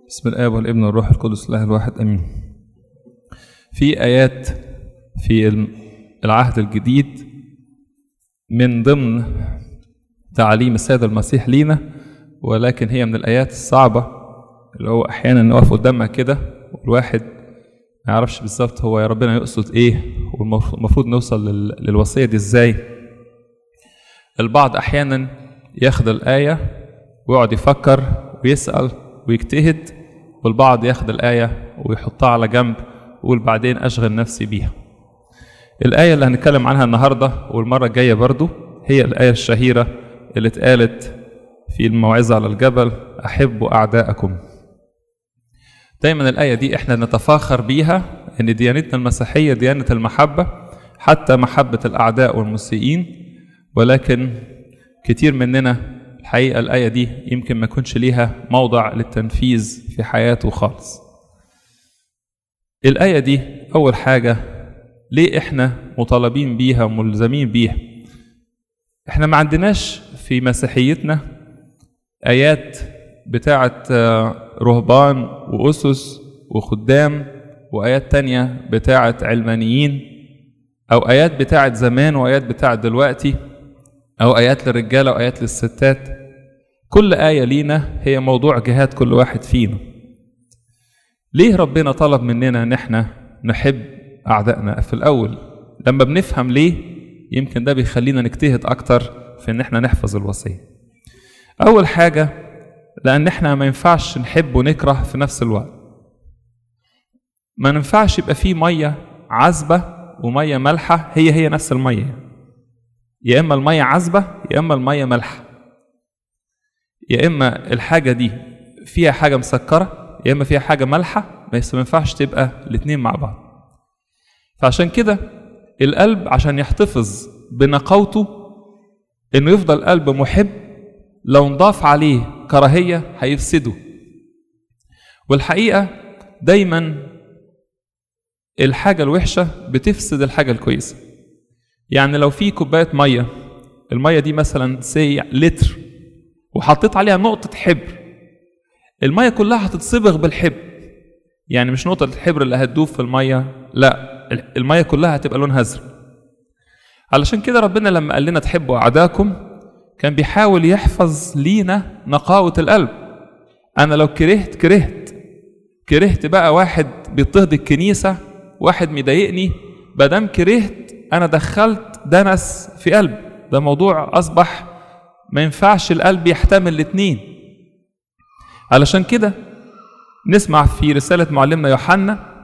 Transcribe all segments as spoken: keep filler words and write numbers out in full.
بسم الآب والابن والروح القدس الله الواحد امين. في ايات في العهد الجديد من ضمن تعاليم السيد المسيح لينا، ولكن هي من الايات الصعبه اللي هو احيانا نقف قدامها كده والواحد ما يعرفش بالظبط هو يا ربنا يقصد ايه والمفروض نوصل للوصيه دي ازاي. البعض احيانا ياخد الايه ويقعد يفكر ويسال ويجتهد، والبعض ياخد الآية ويحطها على جنب ويقول بعدين أشغل نفسي بيها. الآية اللي هنتكلم عنها النهاردة والمرة الجاية برضو هي الآية الشهيرة اللي اتقالت في الموعظة على الجبل: أحبوا أعداءكم. دايما الآية دي احنا نتفاخر بيها ان ديانتنا المسيحية ديانة المحبة، حتى محبة الأعداء والمسيئين، ولكن كتير مننا الحقيقة الآية دي يمكن ما يكونش ليها موضع للتنفيذ في حياته خالص. الآية دي أول حاجة ليه إحنا مطالبين بيها وملزمين بيها؟ إحنا ما عندناش في مسيحيتنا آيات بتاعة رهبان وأسس وخدام وآيات تانية بتاعة علمانيين، أو آيات بتاعة زمان وآيات بتاعة دلوقتي، أو آيات للرجالة وآيات للستات. كل آية لينا هي موضوع جهاد كل واحد فينا. ليه ربنا طلب مننا ان احنا نحب أعدائنا في الأول؟ لما بنفهم ليه يمكن ده بيخلينا نجتهد أكتر في ان احنا نحفظ الوصية. أول حاجة لأن احنا ما ينفعش نحب ونكره في نفس الوقت. ما ينفعش يبقى فيه مية عذبة ومية مالحة هي هي نفس المية، يا إما المية عذبة يا إما المية مالحة، يا إما الحاجة دي فيها حاجة مسكرة يا إما فيها حاجة مالحة، بس ما ينفعش تبقى الاتنين مع بعض. فعشان كده القلب عشان يحتفظ بنقاوته إنه يفضل قلب محب، لو نضاف عليه كراهية هيفسده. والحقيقة دايما الحاجة الوحشة بتفسد الحاجة الكويسة. يعني لو في كوباية مية، المية دي مثلا سي لتر وحطيت عليها نقطة حبر، المية كلها هتتصبغ بالحبر. يعني مش نقطة الحبر اللي هتدوب في المية، لا، المية كلها هتبقى لونها ازرق. علشان كده ربنا لما قال لنا تحبوا أعداءكم كان بيحاول يحفظ لينا نقاوة القلب. أنا لو كرهت كرهت كرهت بقى واحد بيضطهد الكنيسة، واحد مضايقني، بدم كرهت أنا دخلت دنس في قلب. ده موضوع أصبح ما ينفعش القلب يحتمل الاتنين. علشان كده نسمع في رسالة معلمنا يوحنا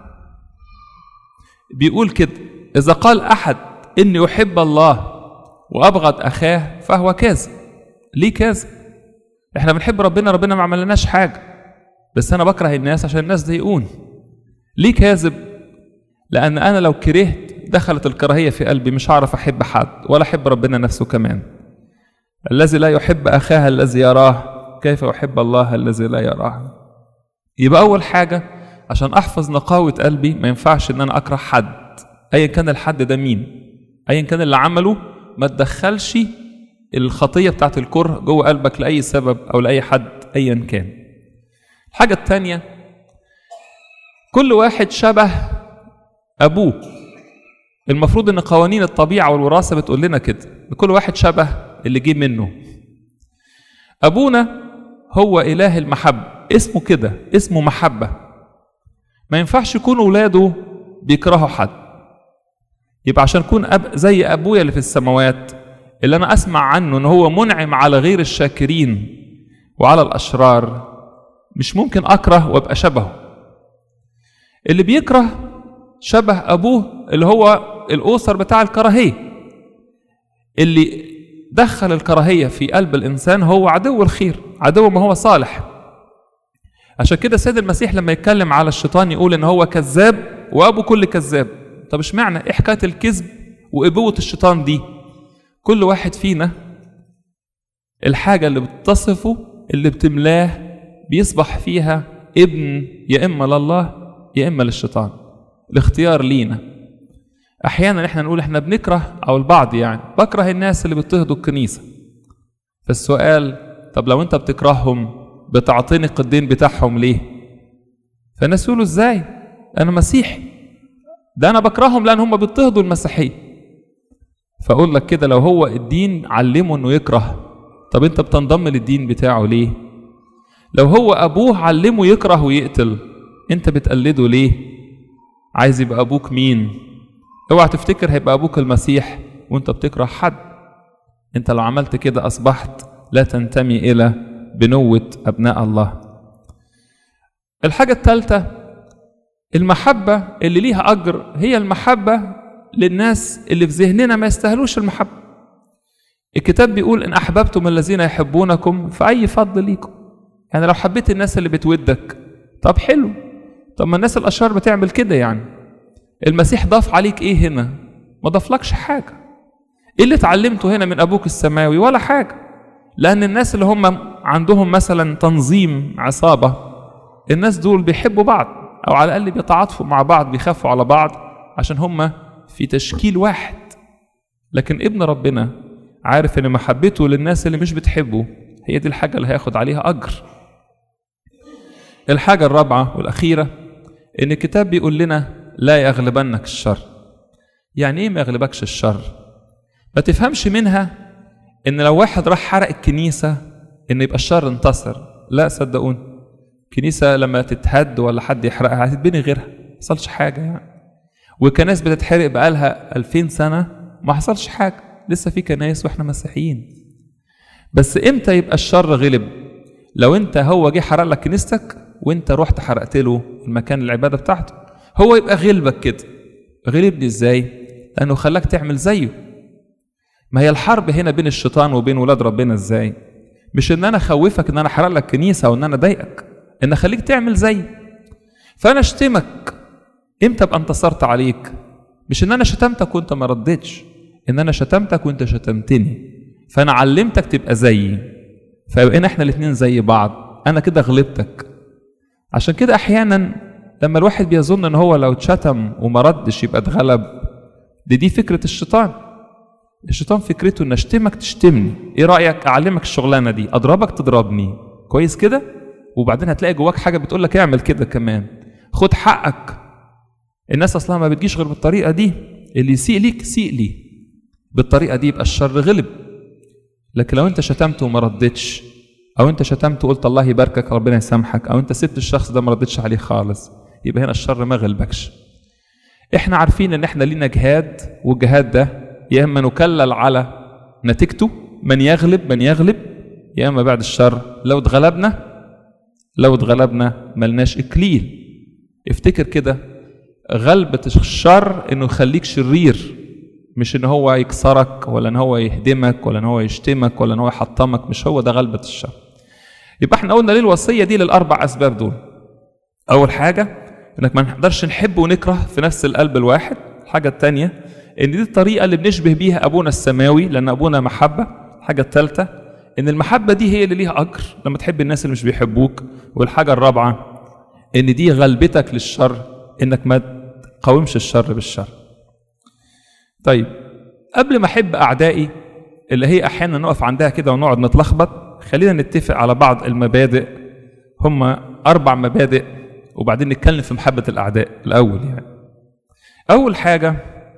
بيقول كده: إذا قال أحد إني يحب الله وأبغض أخاه فهو كاذب. ليه كاذب؟ إحنا بنحب ربنا، ربنا ما عملناش حاجة، بس أنا بكره الناس عشان الناس ضايقوني. ليه كاذب؟ لأن أنا لو كرهت دخلت الكراهية في قلبي، مش هعرف أحب حد ولا أحب ربنا نفسه كمان. الذي لا يحب أخاه الذي يراه كيف يحب الله الذي لا يراه؟ يبقى أول حاجة عشان أحفظ نقاوة قلبي ما ينفعش إن أنا أكره حد، أيا كان الحد ده مين، أيا كان اللي عمله، ما تدخلش الخطية بتاعت الكره جوه قلبك لأي سبب أو لأي حد أيا كان. الحاجة التانية، كل واحد شبه أبوه. المفروض ان قوانين الطبيعة والوراثة بتقول لنا كده، كل واحد شبه اللي جه منه. أبونا هو إله المحبة، اسمه كده، اسمه محبة. ما ينفعش يكون أولاده بيكرهوا حد. يبقى عشان يكون أب زي أبويا اللي في السماوات اللي أنا أسمع عنه إن هو منعم على غير الشاكرين وعلى الأشرار، مش ممكن أكره وأبقى شبهه. اللي بيكره شبه أبوه اللي هو الأوسر بتاع الكراهية. اللي دخل الكراهية في قلب الإنسان هو عدو الخير، عدو ما هو صالح. عشان كده سيد المسيح لما يتكلم على الشيطان يقول إن هو كذاب وأبو كل كذاب. طب إيش معنى إيه حكاية الكذب وإبوة الشيطان دي؟ كل واحد فينا الحاجة اللي بتصفه اللي بتملاه بيصبح فيها ابن، يا إما لله يا إما للشيطان. الاختيار لينا. احيانا احنا نقول احنا بنكره، او البعض يعني بكره الناس اللي بيضطهدوا الكنيسه. فالسؤال، طب لو انت بتكرههم بتعطيني القدين بتاعهم ليه؟ فالناس يقولوا ازاي انا مسيحي؟ ده انا بكرههم لان هم بيضطهدوا المسيحيه. فاقول لك كده، لو هو الدين علمه انه يكره، طب انت بتنضم للدين بتاعه ليه؟ لو هو ابوه علمه يكره ويقتل، انت بتقلده ليه؟ عايز يبقى ابوك مين؟ اوعى تفتكر هيبقى ابوك المسيح وانت بتكره حد. انت لو عملت كده اصبحت لا تنتمي الى بنوة ابناء الله. الحاجة الثالثة، المحبة اللي ليها اجر هي المحبة للناس اللي في ذهننا ما يستاهلوش المحبة. الكتاب بيقول ان احببتم الذين يحبونكم فاي فضل ليكم. يعني لو حبيت الناس اللي بتودك، طب حلو، طب ما الناس الاشرار بتعمل كده. يعني المسيح ضاف عليك ايه هنا؟ ما ضافلكش حاجة. ايه اللي اتعلمته هنا من ابوك السماوي؟ ولا حاجة. لان الناس اللي هم عندهم مثلا تنظيم عصابة، الناس دول بيحبوا بعض، او على الاقل بيتعاطفوا مع بعض، بيخافوا على بعض عشان هم في تشكيل واحد. لكن ابن ربنا عارف ان محبته للناس اللي مش بتحبه هي دي الحاجة اللي هياخد عليها اجر. الحاجة الرابعة والاخيرة، ان الكتاب بيقول لنا لا يغلبنك الشر. يعني ايه ما يغلبكش الشر؟ ما تفهمش منها ان لو واحد راح حرق الكنيسة ان يبقى الشر انتصر. لا صدقوني، الكنيسة لما تتهد ولا حد يحرقها هتتبني غيرها، ما حصلش حاجة يعني. وكناس بتتحرق بقالها ألفين سنة ما حصلش حاجة، لسه في كنايس واحنا مسيحيين. بس امتى يبقى الشر غلب؟ لو انت هو جه حرق لك كنيستك وانت رحت حرقت له المكان العبادة بتاعته، هو يبقى غلبك كده. غلبني ازاي؟ لانه خلاك تعمل زيه. ما هي الحرب هنا بين الشيطان وبين ولاد ربنا ازاي؟ مش ان انا اخوفك ان انا احرق لك كنيسه او ان انا اضايقك، ان اخليك تعمل زي. فانا اشتمك امتى ابقى انتصرت عليك؟ مش ان انا شتمتك وانت ما ردتش، ان انا شتمتك وانت شتمتني، فانا علمتك تبقى زيي، فبقينا احنا الاثنين زي بعض، انا كده غلبتك. عشان كده احيانا لما الواحد بيظن ان هو لو اتشتم وما ردش يبقى اتغلب، دي دي فكره الشيطان. الشيطان فكرته ان اشتمك تشتمني، ايه رايك اعلمك الشغلانه دي، اضربك تضربني، كويس كده؟ وبعدين هتلاقي جواك حاجه بتقول لك اعمل كده كمان، خد حقك. الناس اصلا ما بتجيش غير بالطريقه دي، اللي يسيء ليك سيء لي. بالطريقه دي يبقى الشر غلب. لكن لو انت شتمت وما ردتش، او انت شتمت وقلت الله يباركك ربنا يسامحك، او انت سبت الشخص ده ما ردتش عليه خالص، يبقى هنا الشر ما غلبكش. احنا عارفين ان احنا لينا جهاد، والجهاد ده يا اما نكلل على نتيجته، من يغلب من يغلب، يا اما بعد الشر لو اتغلبنا لو اتغلبنا ملناش اكليل. افتكر كده، غلبة الشر انه يخليك شرير، مش ان هو يكسرك ولا ان هو يهدمك ولا ان هو يشتمك ولا ان هو يحطمك، مش هو ده غلبة الشر. يبقى احنا قلنا ليه الوصية دي؟ للاربع اسباب دول. اول حاجة انك ما نقدرش نحب ونكره في نفس القلب الواحد. الحاجة الثانية ان دي الطريقة اللي بنشبه بيها ابونا السماوي، لان ابونا محبة. الحاجة الثالثة ان المحبة دي هي اللي ليها اجر لما تحب الناس اللي مش بيحبوك. والحاجة الرابعة ان دي غلبتك للشر، انك ما تقاومش الشر بالشر. طيب، قبل ما احب اعدائي اللي هي احيانا نقف عندها كده ونقعد نتلخبط، خلينا نتفق على بعض المبادئ. هم اربع مبادئ، وبعدين نتكلم في محبة الاعداء الاول. يعني اول حاجة،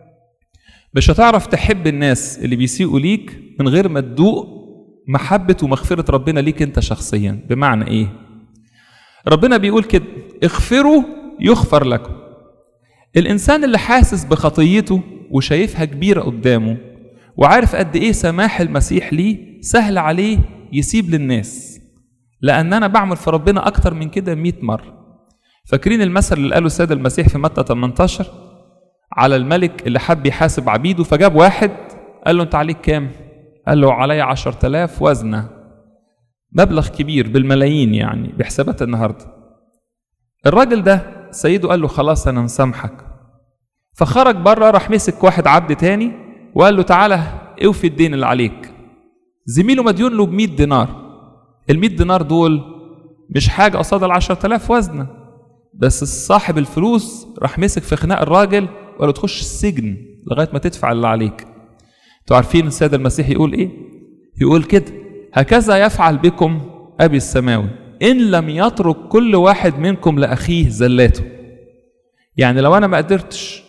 مش هتعرف تحب الناس اللي بيسيئوا ليك من غير ما تدوق محبة ومغفرة ربنا ليك انت شخصيا. بمعنى ايه؟ ربنا بيقول كده: اغفروا يغفر لكم. الانسان اللي حاسس بخطيته وشايفها كبيرة قدامه وعارف قد ايه سماح المسيح ليه، سهل عليه يسيب للناس، لان انا بعمل في ربنا اكتر من كده مئة مرة. فاكرين المثل اللي قاله السيد المسيح في متى ثمانية عشر على الملك اللي حب يحاسب عبيده، فجاب واحد قال له: انت عليك كام؟ قال له: علي عشرة آلاف وزنة، مبلغ كبير بالملايين يعني بحسابات النهارده. الراجل ده سيده قال له: خلاص انا مسامحك. فخرج بره، راح مسك واحد عبد تاني وقال له: تعالى اوفي الدين اللي عليك. زميله مديون له بمئة دينار. المئة دينار دول مش حاجة قصاد العشرة آلاف وزنة، بس صاحب الفلوس راح مسك في خناق الراجل وقال له: تخش السجن لغاية ما تدفع اللي عليك. انتوا عارفين السيد المسيح يقول ايه؟ يقول كده: هكذا يفعل بكم أبي السماوي إن لم يترك كل واحد منكم لأخيه زلاته. يعني لو أنا ما قدرتش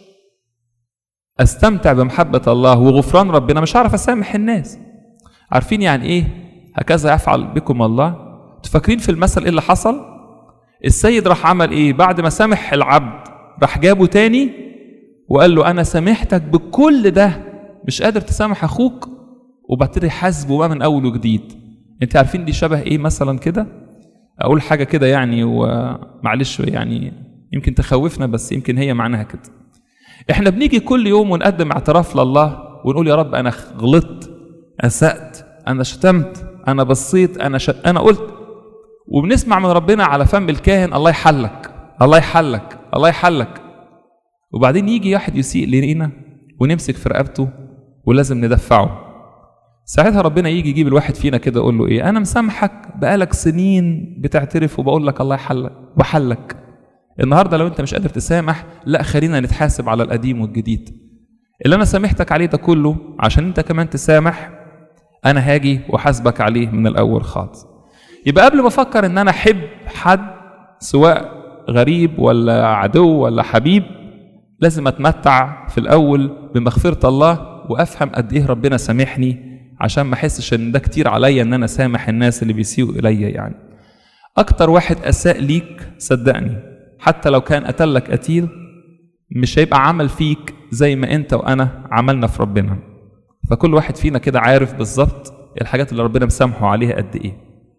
أستمتع بمحبة الله وغفران ربنا مش هعرف أسامح الناس. عارفين يعني إيه هكذا يفعل بكم الله؟ تفكرين في المثل إيه اللي حصل؟ السيد راح عمل إيه؟ بعد ما سامح العبد راح جابه تاني وقال له أنا سامحتك بكل ده، مش قادر تسامح أخوك؟ وبعتري حاسبه بقى من أول وجديد. أنت عارفين دي شبه إيه مثلا كده؟ أقول حاجة كده يعني ومعلش يعني يمكن تخوفنا بس يمكن هي معناها كده. إحنا بنيجي كل يوم ونقدم اعتراف لله ونقول يا رب أنا غلطت، أسأت، أنا شتمت، أنا بصيت، أنا ش... أنا قلت، وبنسمع من ربنا على فم الكاهن الله يحلك الله يحلك الله يحلك. وبعدين يجي واحد يسيء لينا ونمسك في رقبته ولازم ندفعه. ساعتها ربنا يجي يجيب الواحد فينا كده يقول له ايه؟ انا مسامحك بقالك سنين بتعترف وبقول لك الله يحلك وحلك. النهارده لو انت مش قادر تسامح، لا خلينا نتحاسب على القديم والجديد. اللي انا سامحتك عليه ده كله عشان انت كمان تسامح، انا هاجي وحاسبك عليه من الاول خالص. يبقى قبل ما افكر ان انا احب حد سواء غريب ولا عدو ولا حبيب، لازم اتمتع في الاول بمغفرة الله وافهم قد ايه ربنا سامحني، عشان ما احسش ان ده كتير عليا ان انا سامح الناس اللي بيسيئوا الي. يعني اكتر واحد اساء ليك صدقني حتى لو كان قتلك قتيل مش هيبقى عمل فيك زي ما انت وانا عملنا في ربنا. فكل واحد فينا كده عارف بالظبط الحاجات اللي ربنا مسامحه عليها قد ايه.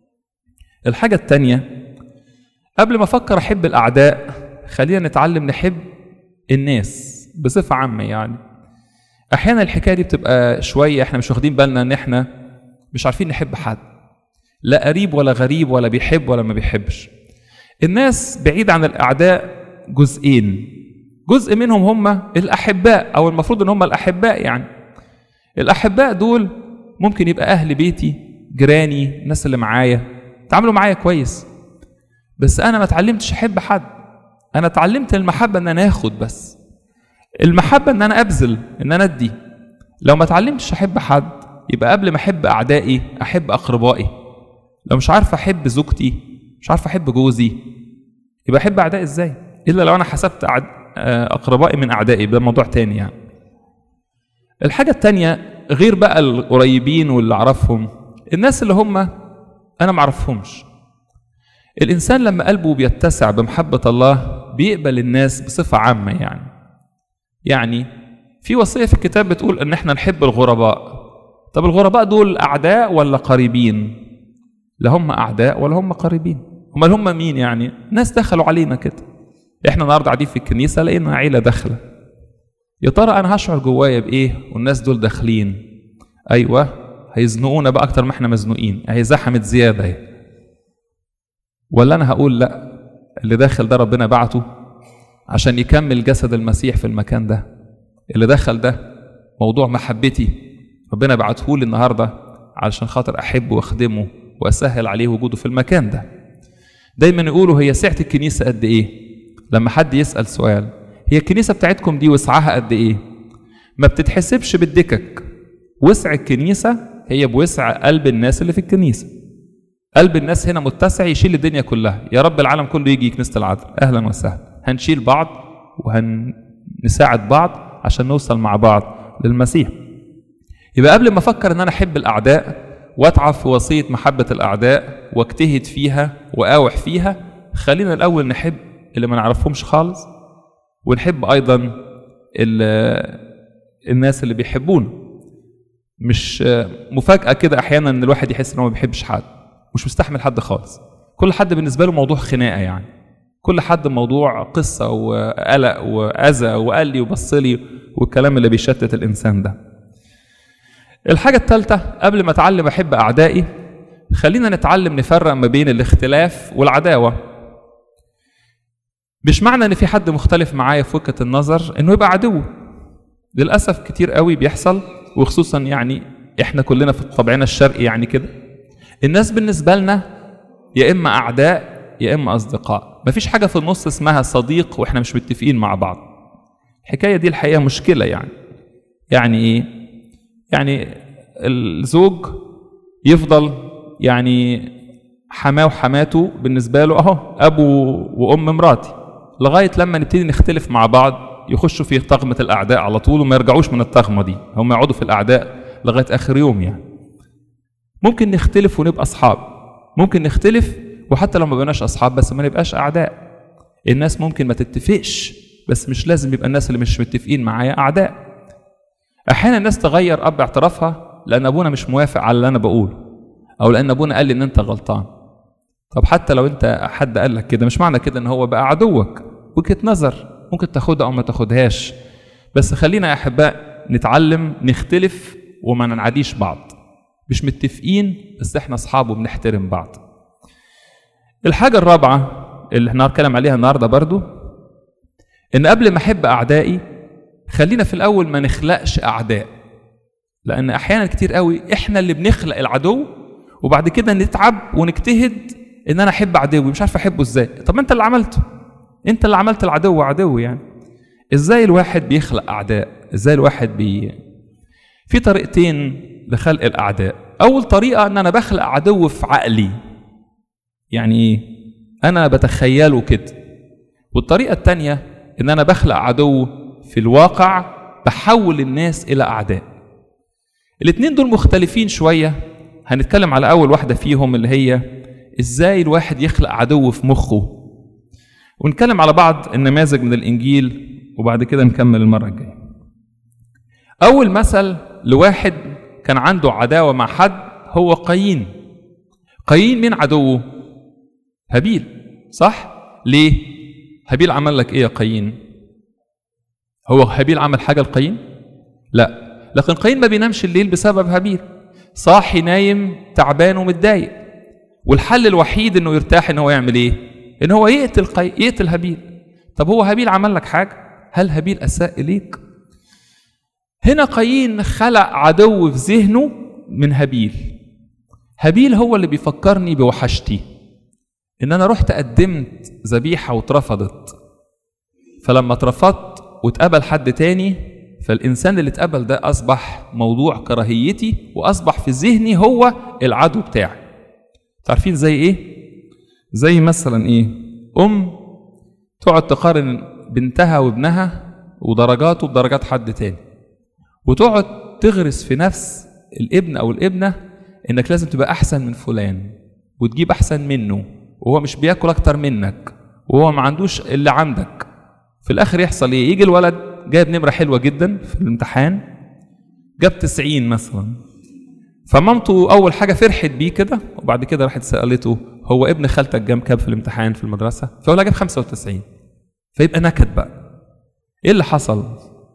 الحاجة التانية، قبل ما افكر احب الاعداء خلينا نتعلم نحب الناس بصفة عامة. يعني احيانا الحكاية دي بتبقى شوية احنا مش واخدين بالنا ان احنا مش عارفين نحب حد، لا قريب ولا غريب ولا بيحب ولا ما بيحبش. الناس بعيد عن الاعداء جزئين، جزء منهم هم الاحباء او المفروض ان هم الاحباء. يعني الاحباء دول ممكن يبقى اهل بيتي، جيراني، الناس اللي معايا تعاملوا معايا كويس، بس انا ما اتعلمتش احب حد. انا اتعلمت المحبة ان انا اخد بس، المحبة ان انا ابذل، ان انا ادي. لو ما اتعلمتش احب حد يبقى قبل ما احب اعدائي احب اقربائي. لو مش عارف احب زوجتي، مش عارف احب جوزي، يبقى احب اعدائي ازاي؟ الا لو انا حسبت اقربائي من اعدائي، ده موضوع تاني. يعني الحاجة التانية غير بقى القريبين واللي اعرفهم، الناس اللي هم انا ما اعرفهمش. الانسان لما قلبه بيتسع بمحبة الله بيقبل الناس بصفة عامة. يعني يعني في وصية في الكتاب بتقول ان احنا نحب الغرباء. طب الغرباء دول اعداء ولا قريبين؟ لا هم اعداء ولا هم قريبين. هم اللي هم مين؟ يعني ناس دخلوا علينا كده. احنا النهارده قاعدين في الكنيسة لقينا عيلة داخلة، يا ترى انا هشعر جوايا بايه والناس دول داخلين؟ ايوه هيزنقونا بقى اكتر ما احنا مزنوقين، اهي زحمت زيادة اهي. ولا انا هقول لا، اللي داخل ده ربنا بعته عشان يكمل جسد المسيح في المكان ده. اللي دخل ده موضوع محبتي، ربنا بعته لي النهارده علشان خاطر احبه واخدمه واسهل عليه وجوده في المكان ده. دايما يقولوا هي سعة الكنيسة قد ايه؟ لما حد يسأل سؤال هي الكنيسة بتاعتكم دي وسعها قد ايه؟ ما بتتحسبش بالدكك. وسع الكنيسة هي بوسع قلب الناس اللي في الكنيسة. قلب الناس هنا متسع يشيل الدنيا كلها. يا رب العالم كله يجي كنيسة العذراء، اهلا وسهلا. هنشيل بعض وهنساعد بعض عشان نوصل مع بعض للمسيح. يبقى قبل ما افكر ان انا احب الاعداء واتعب في وصية محبة الاعداء واجتهد فيها واقاوح فيها، خلينا الاول نحب اللي ما نعرفهمش خالص، ونحب ايضا الناس اللي بيحبونا. مش مفاجأة كده احيانا ان الواحد يحس انه ما بيحبش حد، مش مستحمل حد خالص. كل حد بالنسبة له موضوع خناقة. يعني كل حد موضوع قصة وقلق وأذى وقال لي وبص لي والكلام اللي بيشتت الإنسان ده. الحاجة الثالثة، قبل ما أتعلم أحب أعدائي خلينا نتعلم نفرق ما بين الاختلاف والعداوة. مش معنى إن في حد مختلف معايا في وجهة النظر إنه يبقى عدو. للأسف كتير قوي بيحصل، وخصوصا يعني إحنا كلنا في طبعنا الشرقي. يعني كده الناس بالنسبة لنا يا إما أعداء يا إما أصدقاء، مفيش حاجة في النص اسمها صديق وإحنا مش متفقين مع بعض. الحكاية دي الحقيقة مشكلة. يعني يعني إيه؟ يعني الزوج يفضل يعني حماه وحماته بالنسبة له اهو ابو وام مراتي، لغاية لما نبتدي نختلف مع بعض يخشوا في طغمة الاعداء على طول وما يرجعوش من الطغمة دي، هم يقعدوا في الاعداء لغاية اخر يوم. يعني ممكن نختلف ونبقى اصحاب، ممكن نختلف وحتى لو ما بقناش اصحاب بس ما نبقاش اعداء. الناس ممكن ما تتفقش بس مش لازم يبقى الناس اللي مش متفقين معايا اعداء. احيانا الناس تغير اب اعترافها لان ابونا مش موافق على اللي انا بقوله، او لان ابونا قال لي ان انت غلطان. طب حتى لو انت حد قال لك كده مش معنى كده ان هو بقى عدوك، وجهة نظر ممكن تاخدها او ما تاخدهاش، بس خلينا يا احباء نتعلم نختلف وما ننعديش بعض، مش متفقين بس احنا اصحاب وبنحترم بعض. الحاجة الرابعة اللي احنا هنتكلم عليها النهارده برضو، ان قبل ما احب اعدائي خلينا في الاول ما نخلقش اعداء، لان احيانا كتير قوي احنا اللي بنخلق العدو وبعد كده نتعب ونجتهد ان انا احب عدوي مش عارف احبه ازاي. طب انت اللي عملته، انت اللي عملت العدو عدو. يعني ازاي الواحد بيخلق اعداء؟ ازاي الواحد بي في طريقتين لخلق الاعداء. اول طريقه ان انا بخلق عدو في عقلي، يعني انا بتخيله كده. والطريقه الثانيه ان انا بخلق عدو في الواقع، بحول الناس الى اعداء. الاثنين دول مختلفين شويه، هنتكلم على اول واحده فيهم اللي هي ازاي الواحد يخلق عدو في مخه، ونتكلم على بعض النماذج من الانجيل وبعد كده نكمل المره الجايه. اول مثل لواحد كان عنده عداوه مع حد هو قايين. قايين مين عدوه؟ هابيل، صح؟ ليه؟ هابيل عمل لك ايه يا قايين؟ هو هابيل عمل حاجه لقايين؟ لا، لكن قايين ما بينامش الليل بسبب هابيل، صاحي نايم تعبان ومتضايق، والحل الوحيد انه يرتاح ان هو يعمل ايه؟ ان هو يقتل قي... يقتل هابيل. طب هو هابيل عمل لك حاجه؟ هل هابيل اساء اليك؟ هنا قايين خلق عدو في ذهنه من هابيل. هابيل هو اللي بيفكرني بوحشتي، ان انا رحت قدمت ذبيحه واترفضت، فلما اترفضت واتقبل حد تاني، فالانسان اللي اتقبل ده اصبح موضوع كراهيتي واصبح في ذهني هو العدو بتاعي. تعرفين زي ايه؟ زي مثلا ايه؟ ام تقعد تقارن بنتها وابنها ودرجاته بدرجات حد تاني، وتقعد تغرس في نفس الابن او الابنه انك لازم تبقى احسن من فلان وتجيب احسن منه، وهو مش بياكل اكتر منك وهو ما عندوش اللي عندك. في الاخر يحصل ايه؟ يجي الولد جايب نمره حلوه جدا في الامتحان، جاب تسعين مثلا، فمامته اول حاجه فرحت بيه كده، وبعد كده راحت سالته هو ابن خالتك جاب كام في الامتحان في المدرسه؟ فقال جاب خمسة وتسعين. فيبقى نكد بقى. ايه اللي حصل؟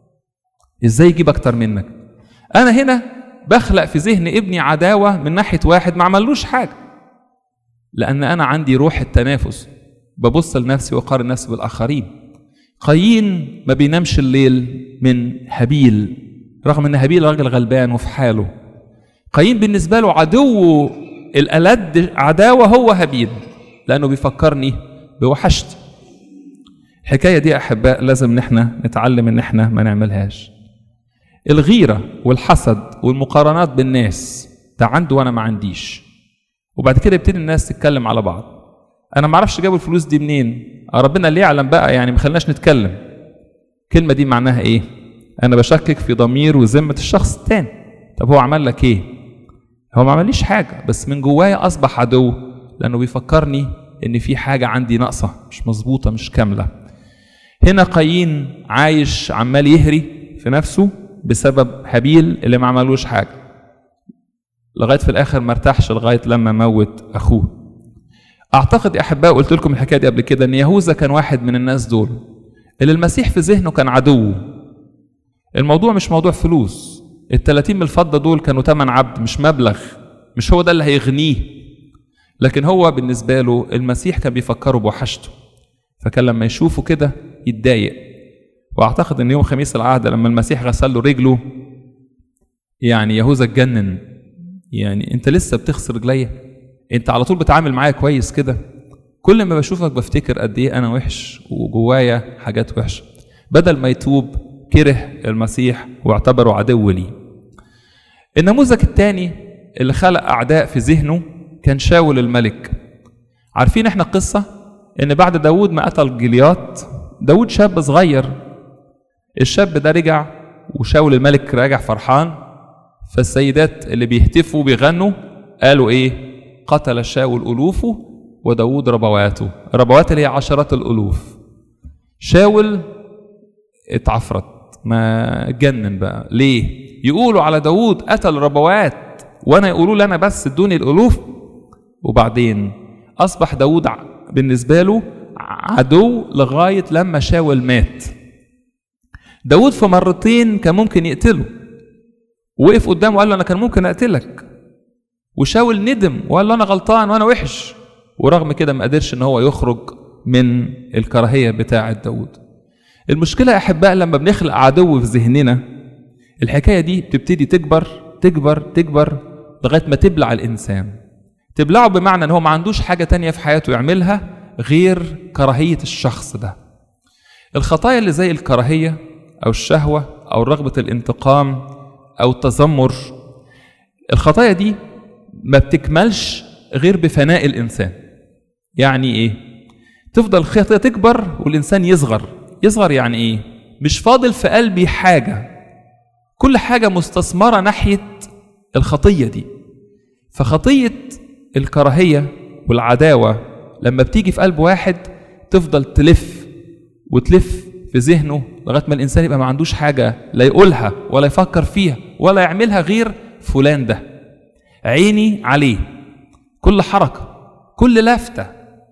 ازاي يجيب اكتر منك؟ انا هنا بخلق في ذهن ابني عداوه من ناحيه واحد ما عملوش حاجه، لان انا عندي روح التنافس، ببص لنفسي واقارن نفسي بالاخرين. قايين ما بينامش الليل من هابيل، رغم ان هابيل راجل غلبان وفي حاله. قايين بالنسبه له عدو الألد عداوه هو هابيل، لانه بيفكرني بوحشتي. الحكايه دي احباء لازم نحن نتعلم ان احنا ما نعملهاش. الغيره والحسد والمقارنات بالناس ده عنده وانا ما عنديش، وبعد كده يبتدي الناس تتكلم على بعض. انا ما اعرفش جابوا الفلوس دي منين، ربنا اللي يعلم بقى، يعني ما خلناش نتكلم. الكلمه دي معناها ايه؟ انا بشكك في ضمير وذمه الشخص الثاني. طب هو عمل لك ايه؟ هو ما عمليش حاجه، بس من جوايا اصبح عدو، لانه بيفكرني ان في حاجه عندي ناقصه مش مظبوطه مش كامله. هنا قايين عايش عمال يهري في نفسه بسبب هابيل اللي ما عملوش حاجه، لغايه في الاخر ما ارتاحش لغايه لما موت اخوه. اعتقد يا احباء قلت لكم الحكايه دي قبل كده، ان يهوذا كان واحد من الناس دول اللي المسيح في ذهنه كان عدو. الموضوع مش موضوع فلوس، التلاتين من الفضه دول كانوا تمن عبد مش مبلغ، مش هو ده اللي هيغنيه، لكن هو بالنسبه له المسيح كان بيفكره بوحشته، فكان لما يشوفه كده يتضايق. واعتقد ان يوم خميس العهد لما المسيح غسل له رجله، يعني يهوذا اتجنن، يعني انت لسه بتغسل رجليا؟ انت على طول بتعامل معايا كويس كده، كل ما بشوفك بفتكر قد ايه انا وحش وجوايا حاجات وحشه. بدل ما يتوب كره المسيح واعتبره عدو لي. النموذج الثاني اللي خلق اعداء في ذهنه كان شاول الملك. عارفين احنا القصة ان بعد داود ما قتل جليات، داود شاب صغير، الشاب ده رجع وشاول الملك راجع فرحان، فالسيدات اللي بيهتفوا بيغنوا قالوا ايه؟ قتل شاول ألوفه وداود ربواته. ربوات اللي هي عشرات الألوف. شاول اتعفرت، ما اتجنن بقى. ليه؟ يقولوا على داود قتل ربوات وانا يقولوا لي انا بس ادوني الألوف. وبعدين اصبح داود بالنسبة له عدو لغاية لما شاول مات. داود في مرتين كان ممكن يقتله، وقف قدامه وقال له انا كان ممكن اقتلك، وشاول ندم وقال له انا غلطان وانا وحش، ورغم كده ما قدرش ان هو يخرج من الكراهية بتاعة داود. المشكلة يا احباء لما بنخلق عدو في ذهننا، الحكاية دي بتبتدي تكبر تكبر تكبر لغاية ما تبلع الانسان. تبلعه بمعنى ان هو ما عندوش حاجة تانية في حياته يعملها غير كراهية الشخص ده. الخطايا اللي زي الكراهية او الشهوة او رغبة الانتقام او التذمر، الخطايا دي ما بتكملش غير بفناء الانسان. يعني ايه؟ تفضل الخطية تكبر والانسان يصغر. يصغر يعني ايه؟ مش فاضل في قلبي حاجة، كل حاجة مستثمرة ناحية الخطية دي. فخطية الكراهية والعداوة لما بتيجي في قلب واحد تفضل تلف وتلف في ذهنه لغاية ما الإنسان يبقى ما عندوش حاجة لا يقولها ولا يفكر فيها ولا يعملها غير فلان ده، عيني عليه، كل حركة كل لفتة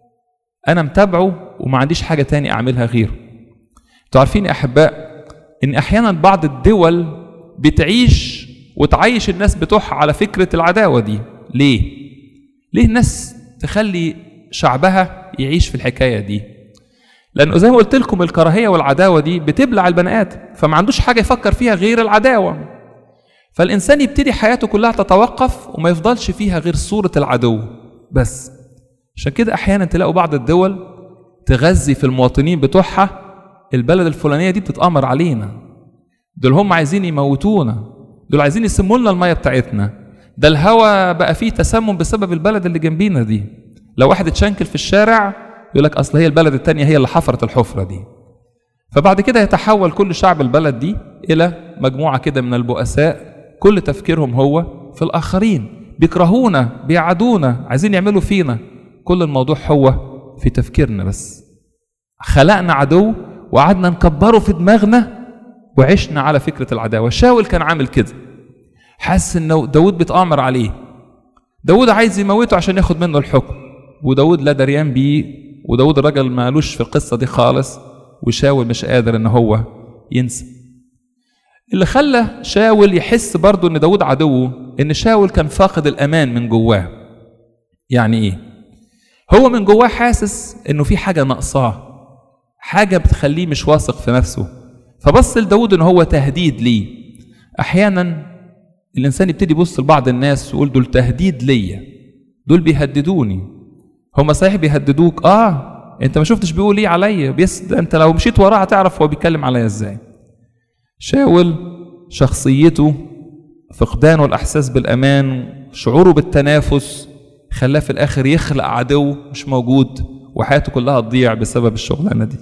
أنا متابعه وما عنديش حاجة تاني أعملها غيره. تعرفين يا أحباء إن أحيانا بعض الدول بتعيش وتعيش الناس بتوعها على فكرة العداوة دي. ليه؟ ليه الناس تخلي شعبها يعيش في الحكاية دي؟ لأنه زي ما قلت لكم الكراهية والعداوة دي بتبلع البني آدم، فما عندوش حاجة يفكر فيها غير العداوة. فالإنسان يبتدي حياته كلها تتوقف وما يفضلش فيها غير صورة العدو بس. عشان كده أحيانا تلاقوا بعض الدول تغذي في المواطنين بتوعها البلد الفلانية دي بتتآمر علينا، دول هم عايزين يموتونا، دول عايزين يسموا لنا المية بتاعتنا، ده الهوا بقى فيه تسمم بسبب البلد اللي جنبينا دي. لو واحد اتشنكل في الشارع يقول لك أصل هي البلد التانية هي اللي حفرت الحفرة دي. فبعد كده يتحول كل شعب البلد دي إلى مجموعة كده من البؤساء كل تفكيرهم هو في الآخرين، بيكرهونا بيعادونا عايزين يعملوا فينا. كل الموضوع هو في تفكيرنا بس. خلقنا عدو وقعدنا نكبره في دماغنا وعشنا على فكرة العداوة. شاول كان عامل كده، حاسس إنه داود بيتآمر عليه، داود عايز يموته عشان ياخد منه الحكم، وداود لا دريان بيه، وداود الراجل مالوش في القصة دي خالص، وشاول مش قادر إن هو ينسى. اللي خلى شاول يحس برضو إن داود عدوه إن شاول كان فاقد الأمان من جواه. يعني إيه؟ هو من جواه حاسس إنه في حاجة ناقصاه، حاجة بتخليه مش واثق في نفسه، فبص لداود إن هو تهديد ليه. أحيانا الإنسان يبتدي يبص لبعض الناس ويقول دول تهديد ليا، دول بيهددوني. هم صحيح بيهددوك، آه أنت ما شفتش بيقول إيه عليا، بس أنت لو مشيت وراه هتعرف هو بيتكلم عليا إزاي. شاول شخصيته، فقدانه الإحساس بالأمان، شعوره بالتنافس، خلاه في الآخر يخلق عدو مش موجود وحياته كلها تضيع بسبب الشغلانة دي.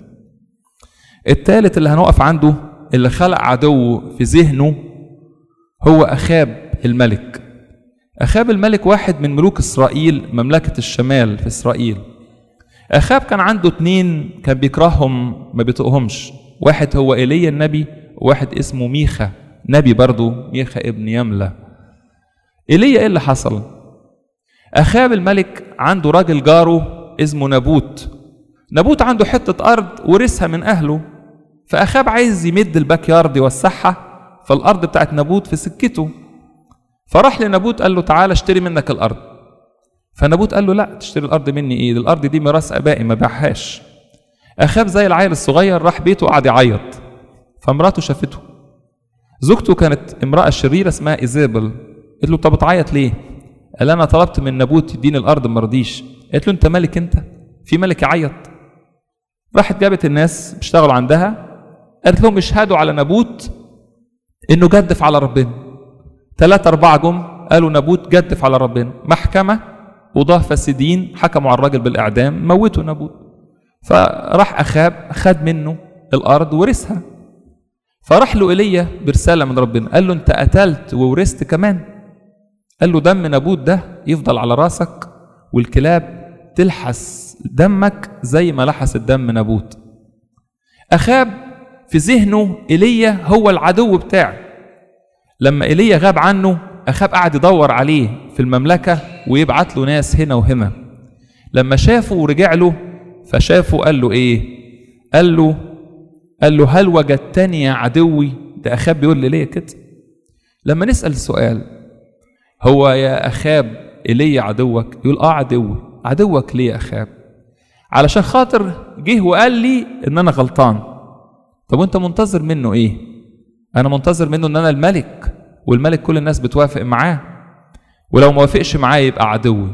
الثالث اللي هنقف عنده اللي خلق عدو في ذهنه هو أخاب الملك. أخاب الملك واحد من ملوك إسرائيل، مملكة الشمال في إسرائيل. أخاب كان عنده اتنين كان بيكرههم ما بيطقهمش، واحد هو إيليا النبي وواحد اسمه ميخا نبي برضو، ميخا ابن يملة. إيليا إيه اللي حصل؟ أخاب الملك عنده راجل جاره اسمه نبوت. نبوت عنده حتة أرض ورثها من أهله، فأخاب عايز يمد الباك يارد يوسعها، فالأرض بتاعت نبوت في سكته، فراح لنبوت قال له تعالى اشتري منك الأرض. فنبوت قال له لا، تشتري الأرض مني إيه؟ الأرض دي ميراث آبائي ما بيعهاش. أخاب زي العيل الصغير راح بيته وقعد يعيط، فمراته شافته. زوجته كانت امرأة شريرة اسمها إيزابل، قلت له طب بتعيط ليه؟ قال أنا طلبت من نبوت يديني الأرض ما رضيش. قالت له أنت ملك، أنت في ملك يعيط؟ راحت جابت الناس بيشتغلوا عندها، قالت لهم اشهدوا على نبوت إنه جدف على ربنا. ثلاثة أربعة جم قالوا نبوت جدف على ربنا. محكمة قضاة فاسدين حكموا على الراجل بالإعدام، موتوا نابوت. فراح أخاب خد منه الأرض ورثها. فراح له إيليا برسالة من ربنا، قال له أنت قتلت وورثت كمان؟ قال له دم نابوت ده يفضل على راسك والكلاب تلحس دمك زي ما لحس الدم نابوت. أخاب في ذهنه إيليا هو العدو بتاعه. لما إيليا غاب عنه أخاب قعد يدور عليه في المملكة ويبعت له ناس هنا وهنا. لما شافه ورجع له فشافه قال له إيه؟ قال له قال له هل وجدتني يا عدوي؟ ده أخاب بيقول لي ليه كده. لما نسأل السؤال هو يا أخاب إيليا عدوك؟ يقول آه عدوي. عدوك ليه يا أخاب؟ علشان خاطر جه وقال لي إن أنا غلطان. طب وأنت منتظر منه إيه؟ أنا منتظر منه إن أنا الملك، والملك كل الناس بتوافق معاه، ولو ما وافقش معاه يبقى عدوي.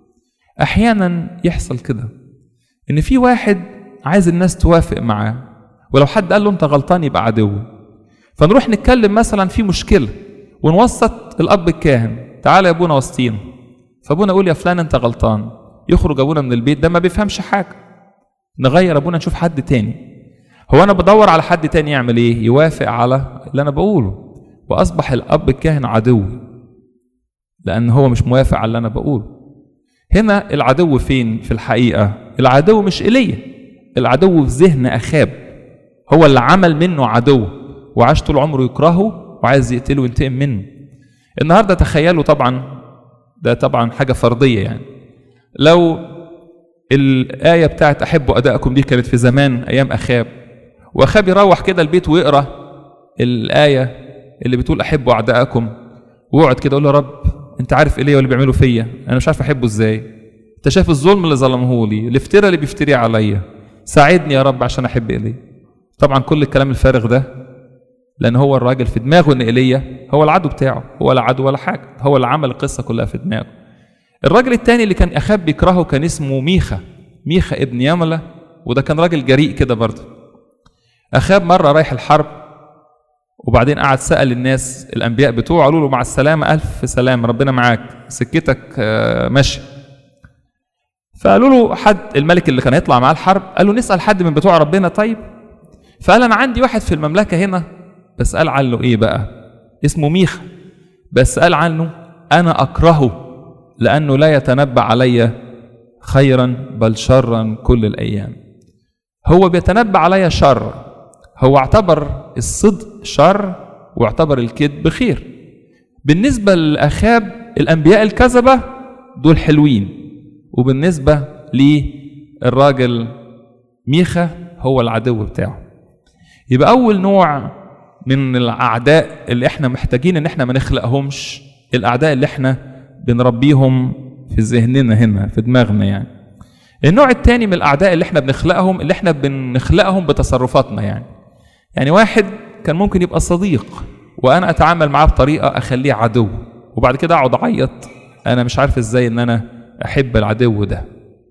أحيانا يحصل كده إن في واحد عايز الناس توافق معاه، ولو حد قال له أنت غلطان يبقى عدوي. فنروح نتكلم مثلا في مشكلة ونوسط الأب الكاهن، تعالى يا أبونا وسطينا. فأبونا يقول يا فلان أنت غلطان، يخرج أبونا من البيت ده ما بيفهمش حاجة، نغير أبونا نشوف حد تاني. هو أنا بدور على حد تاني يعمل إيه؟ يوافق على اللي أنا بقوله، وأصبح الأب الكاهن عدوي لأن هو مش موافق على اللي أنا بقوله. هنا العدو فين في الحقيقة؟ العدو مش إيليا، العدو في ذهن أخاب، هو اللي عمل منه عدو وعاش طول عمره يكرهه وعايز يقتله وينتقم منه. النهاردة تخيلوا طبعا، ده طبعا حاجة فرضية يعني، لو الآية بتاعت أحبوا أداءكم دي كانت في زمان أيام أخاب، وأخاب يروح كده البيت ويقرأ الآية اللي بتقول أحبوا أعداءكم، ويقعد كده يقول له رب أنت عارف إيليا واللي بيعملوا فيا، أنا مش عارف أحبه إزاي، أنت شايف الظلم اللي ظلمه لي، الافتراء اللي بيفتريه عليا، ساعدني يا رب عشان أحب إيليا. طبعا كل الكلام الفارغ ده، لأن هو الراجل في دماغه إن إيليا هو العدو بتاعه، هو لا عدو ولا حاجة، هو اللي عمل القصة كلها في دماغه. الراجل الثاني اللي كان أخاب بيكرهه كان اسمه ميخا، ميخا ابن يملة، وده كان راجل جريء كده برضه. أخاب مرة رايح الحرب وبعدين قعد سأل الناس الأنبياء بتوعه، قالوا له مع السلامة، ألف سلام، ربنا معاك، سكتك ماشي. فقالوا له حد الملك اللي كان هيطلع معاه الحرب قال له نسأل حد من بتوع ربنا طيب. فقال أنا عندي واحد في المملكة هنا، بس قال عنه إيه بقى؟ اسمه ميخا، بس قال عنه أنا أكرهه لأنه لا يتنبأ علي خيرا بل شرا كل الأيام. هو بيتنبأ علي شر، هو اعتبر الصدق شر واعتبر الكذب خير. بالنسبة لأخاب الأنبياء الكذبة دول حلوين، وبالنسبة للراجل ميخا هو العدو بتاعه. يبقى أول نوع من الأعداء اللي احنا محتاجين ان احنا ما نخلقهمش، الأعداء اللي احنا بنربيهم في ذهننا هنا في دماغنا يعني. النوع الثاني من الأعداء اللي احنا بنخلقهم، اللي احنا بنخلقهم بتصرفاتنا يعني. يعني واحد كان ممكن يبقى صديق وأنا أتعامل معاه بطريقة أخليه عدو، وبعد كده أقعد أعيط أنا مش عارف إزاي إن أنا أحب العدو ده.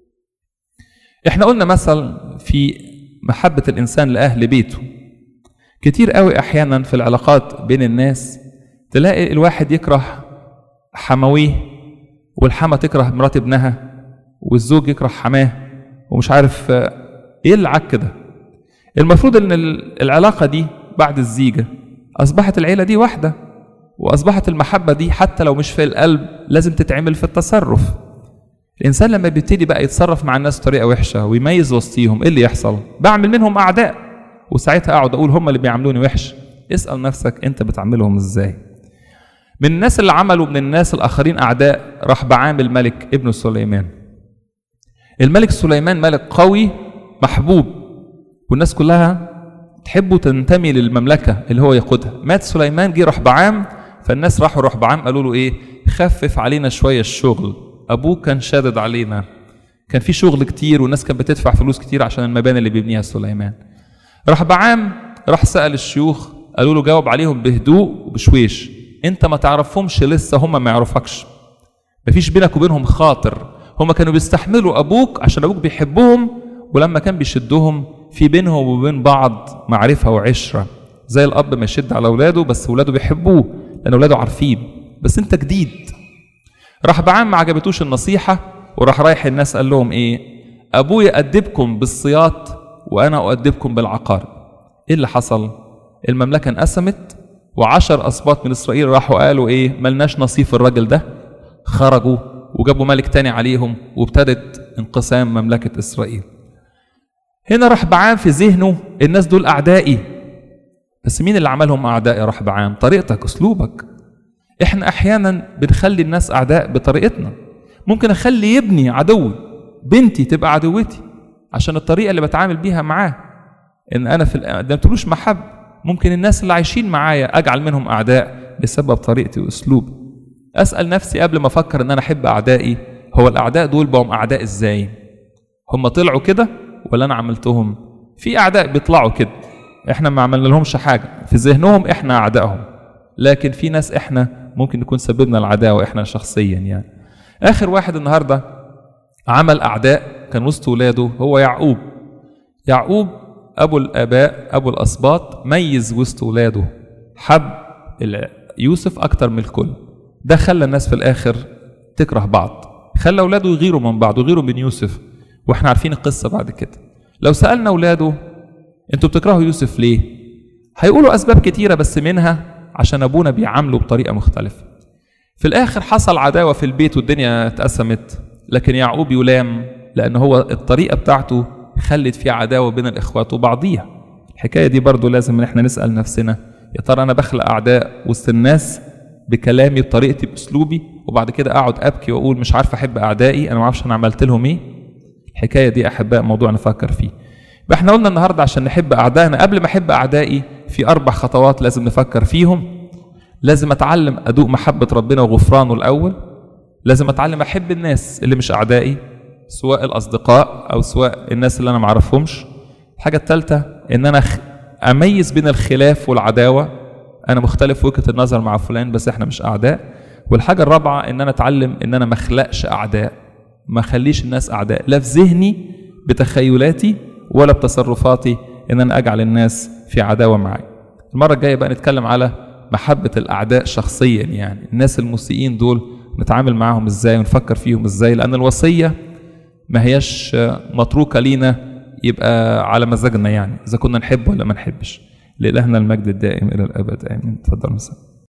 احنا قلنا مثل في محبة الإنسان لأهل بيته. كتير قوي أحيانا في العلاقات بين الناس تلاقي الواحد يكره حمويه، والحما تكره مرات ابنها، والزوج يكره حماه، ومش عارف ايه العك كده. المفروض ان العلاقة دي بعد الزيجة اصبحت العيلة دي واحدة، واصبحت المحبة دي حتى لو مش في القلب لازم تتعمل في التصرف. الانسان لما بيبتدي بقى يتصرف مع الناس بطريقة وحشة ويميز وسطيهم، ايه اللي يحصل؟ بعمل منهم اعداء، وساعتها اقعد اقول هم اللي بيعملوني وحش. اسأل نفسك انت بتعملهم ازاي. من الناس اللي عملوا من الناس الاخرين اعداء رحبعام الملك ابن سليمان. الملك سليمان ملك قوي محبوب، والناس كلها تحبه تنتمي للمملكة اللي هو يقودها. مات سليمان، جه رحبعام، فالناس راحوا رحبعام قالوا له ايه؟ خفف علينا شوية الشغل، ابوك كان شادد علينا، كان في شغل كتير والناس كانت بتدفع فلوس كتير عشان المباني اللي بيبنيها سليمان. رحبعام راح سأل الشيوخ، قالوا له جاوب عليهم بهدوء وبشويش، انت ما تعرفهمش لسه، هم ما يعرفكش، مفيش بينك وبينهم خاطر، هم كانوا بيستحملوا ابوك عشان ابوك بيحبهم، ولما كان بيشدهم في بينهم وبين بعض معرفة وعشرة، زي الاب ما يشد على اولاده بس اولاده بيحبوه لان اولاده عارفين، بس انت جديد. رحبعام ما عجبتوش النصيحة وراح رايح الناس قال لهم ايه؟ ابويا ادبكم بالصياط وانا اؤدبكم بالعقارب. ايه اللي حصل؟ المملكه انقسمت وعشر اسباط من اسرائيل راحوا قالوا ايه؟ ملناش نصيب في الراجل ده. خرجوا وجابوا ملك تاني عليهم وابتدت انقسام مملكه اسرائيل. هنا رحبعام في ذهنه الناس دول اعدائي. بس مين اللي عملهم اعداء يا رحبعام؟ طريقتك، اسلوبك. احنا احيانا بنخلي الناس اعداء بطريقتنا. ممكن اخلي ابني عدوي، بنتي تبقى عدوتي عشان الطريقه اللي بتعامل بيها معاه. ان انا في ما قدمتلوش محب، ممكن الناس اللي عايشين معايا اجعل منهم اعداء بسبب طريقتي واسلوبي. اسال نفسي قبل ما افكر ان انا احب اعدائي، هو الاعداء دول بقوا اعداء ازاي؟ هم طلعوا كده ولا انا عملتهم؟ في اعداء بيطلعوا كده احنا ما عملنا لهمش حاجه، في ذهنهم احنا اعدائهم، لكن في ناس احنا ممكن نكون سببنا العداوه احنا شخصيا. يعني اخر واحد النهارده عمل اعداء كان وسط ولاده هو يعقوب. يعقوب ابو الاباء ابو الاسباط ميز وسط ولاده، حب يوسف اكتر من الكل. ده خلى الناس في الاخر تكره بعض، خلى اولاده يغيروا من بعض ويغيروا من يوسف. واحنا عارفين القصه بعد كده. لو سالنا اولاده انتوا بتكرهوا يوسف ليه؟ هيقولوا اسباب كتيره، بس منها عشان ابونا بيعامله بطريقه مختلفه. في الاخر حصل عداوه في البيت والدنيا اتقسمت، لكن يعقوب يلام لان هو الطريقه بتاعته خلت فيه عداوه بين الاخوات وبعضيها. الحكايه دي برضو لازم ان احنا نسال نفسنا، يا ترى انا بخلق اعداء وسط الناس بكلامي بطريقتي باسلوبي، وبعد كده اقعد ابكي واقول مش عارف احب اعدائي، انا ما اعرفش انا عملت لهم ايه؟ الحكايه دي احباء موضوع نفكر فيه. احنا قلنا النهارده عشان نحب اعدائنا، قبل ما احب اعدائي في اربع خطوات لازم نفكر فيهم. لازم اتعلم ادوق محبه ربنا وغفرانه الاول. لازم اتعلم احب الناس اللي مش اعدائي، سواء الاصدقاء او سواء الناس اللي انا ما اعرفهمش. الحاجه الثالثه ان انا اميز بين الخلاف والعداوه، انا مختلف في وجهه النظر مع فلان بس احنا مش اعداء. والحاجه الرابعه ان انا اتعلم ان انا ما اخلقش اعداء، ما اخليش الناس اعداء لا في ذهني بتخيلاتي ولا بتصرفاتي ان انا اجعل الناس في عداوه معي. المره الجايه بقى نتكلم على محبه الاعداء شخصيا، يعني الناس المسيئين دول نتعامل معاهم ازاي ونفكر فيهم ازاي، لان الوصيه ما هياش متروكه لينا يبقى على مزاجنا، يعني اذا كنا نحب ولا ما نحبش. لإلهنا المجد الدائم الى الابد امين. اتفضل مساء.